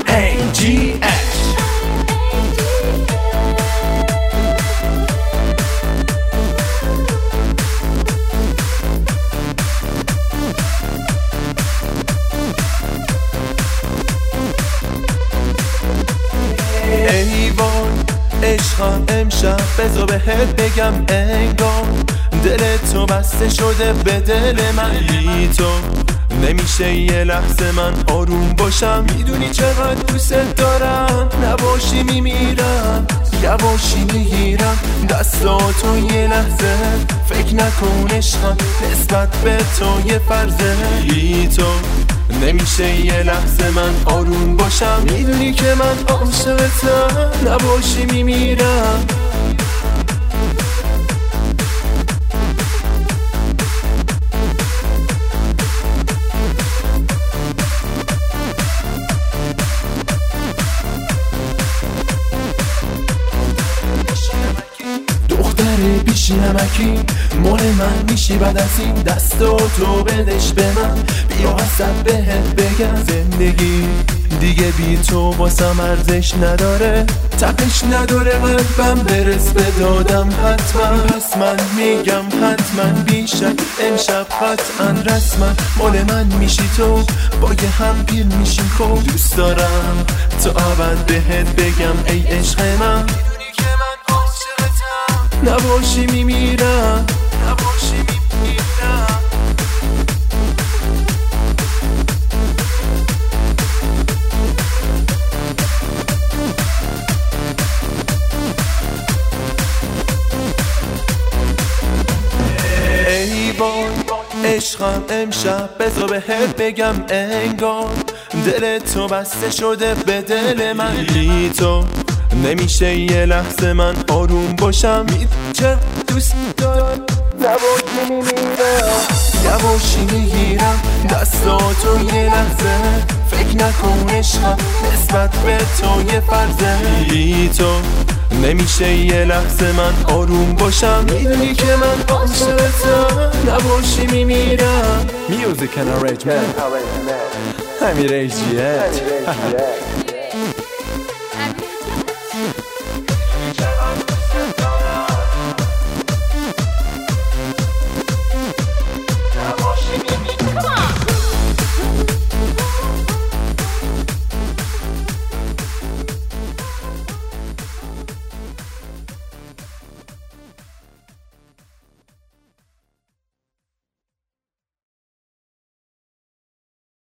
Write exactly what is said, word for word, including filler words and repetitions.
ای جی اچ. ای وای عشقم امشب بذار بهت بگم انگار دل تو بسته شده به دل من. بی تو نمیشه یه لحظه من آروم باشم. میدونی چقدر دوست دارم، نباشی میمیرم، یواشی میگیرم دستاتو یه لحظه. فکر نکن عشقم نسبت به تو یه فرضه. بی تو نمیشه یه لحظه من آروم باشم. میدونی که من عاشقتم، نباشی میمیرم. بیشی نمکی مال من میشی بعد از این دستاتو بدش به من. بیا وسط بهت بگم زندگی دیگه بی تو واسم ارزش نداره. تپش نداره قلبم برس به دادم حتما. پس من میگم حتما بیشتر امشب قطعا رسما مال من میشی تو. با یه هم پیر میشیم خوب. دوست دارم تا ابد بهت بگم ای عشق من. نباشی میمیرم، نباشی میمیرم. ای وای عشقم امشب بذار بهت بگم انگار دل تو بسته شده به دل من. بی تو نمیشه یه لحظه من آروم باشم. چه دوست دارم، نباشی میمیرم، یواشی میگیرم دستاتو یه لحظه. فکر نکن عشقم نسبت به تو یه فرضه. بی تو نمیشه یه لحظه من آروم باشم. میدونی که من عاشقتم، نباشی میمیرم. میوزیک and arrangement امیر ای جی اچ.